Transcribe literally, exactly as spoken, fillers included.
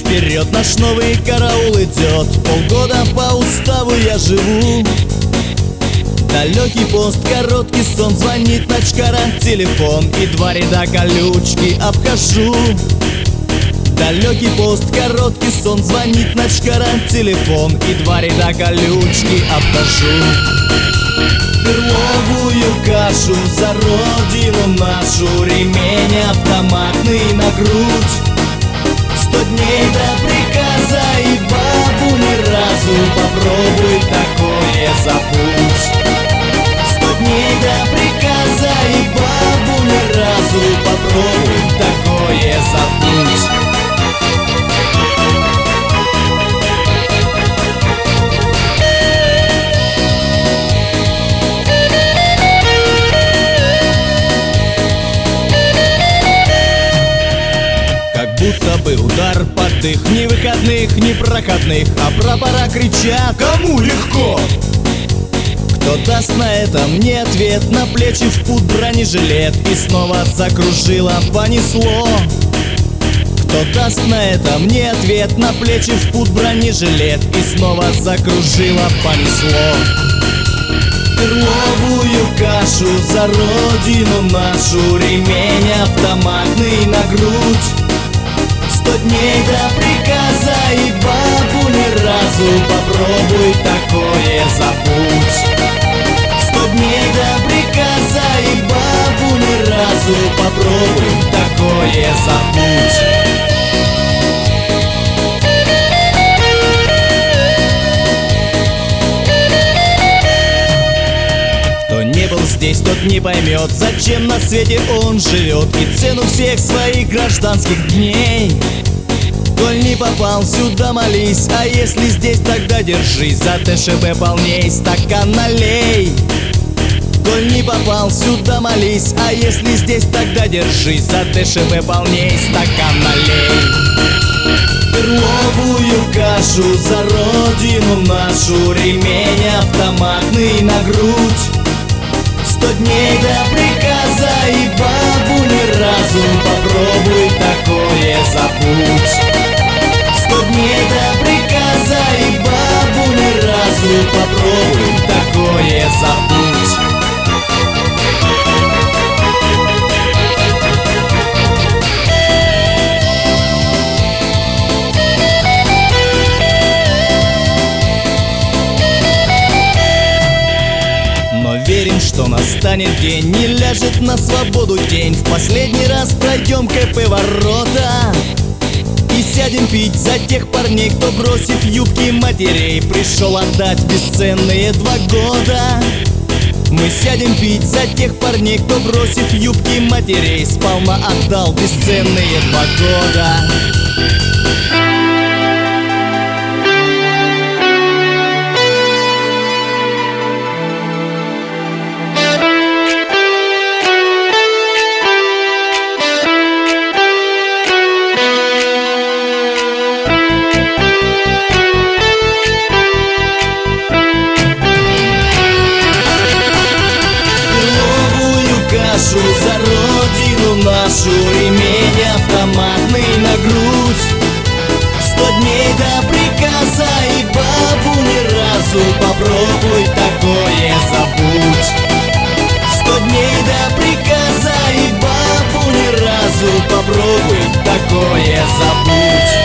вперед, наш новый караул идет. Полгода по уставу я живу. Далекий пост, короткий сон, звонит ночкара, телефон, и два ряда колючки обхожу. Далекий пост, короткий сон, звонит ночкара, телефон, и два ряда колючки обхожу. Перловую кашу за родину нашу, ремень автоматный на грудь. Сто дней до приказа и бабу ни разу, попробуй такое забудь. Сто дней до приказа и бабу ни разу, попробуй такое забудь. Будто бы удар под их, ни выходных, ни проходных, а прапора кричат: кому легко? Кто даст на это мне ответ? На плечи в пуд бронежилет, и снова закружило, понесло. Кто даст на это мне ответ? На плечи в пуд бронежилет, и снова закружило, понесло. Перловую кашу за родину нашу, ремень автоматный на грудь. Сто дней до приказа и бабу ни разу, попробуй такое забудь. Сто дней до приказа и бабу ни разу, попробуй такое забудь. Кто не был здесь, тот не поймет, зачем на свете он живет, и цену всех своих гражданских дней. Коль не попал сюда, молись, а если здесь, тогда держись за ТШБ полней, стакан налей. Коль не попал сюда, молись, а если здесь, тогда держись за ТШБ полней, стакан налей. Перловую кашу за родину нашу, ремень автоматный на грудь. Сто дней до приказа и бабу ни разу, попробуй такое забудь. Сто дней до приказа и бабу ни разу, попробуй такое забудь. Но верим, что настанет день, не ляжет на свободу день. В последний раз пройдем КП ворота и сядем пить за тех парней, кто, бросив юбки матерей, пришел отдать бесценные два года. Мы сядем пить за тех парней, кто, бросив юбки матерей, сполна отдал бесценные два года. За родину нашу, ремень автоматный на грудь. Сто дней до приказа и бабу ни разу, попробуй такое забудь. Сто дней до приказа и бабу ни разу, попробуй такое забудь.